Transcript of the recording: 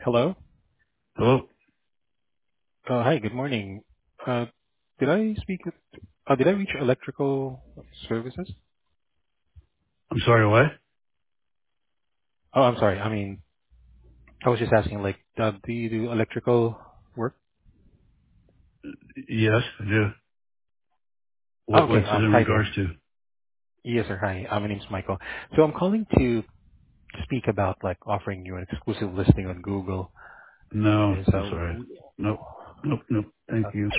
Hello. Hello? Hi, good morning. Uh, Did I speak with, did I reach electrical services? I'm sorry, what? Oh, I'm sorry. I mean, I was just asking, like, do you do electrical work? Yes, I do. Okay. What's it in Hi regards there. to? Yes, sir. Hi. My name's Michael. So I'm calling to speak about, like, offering you an exclusive listing on Google. No, Is, I'm sorry. Nope. Nope, nope. Thank you.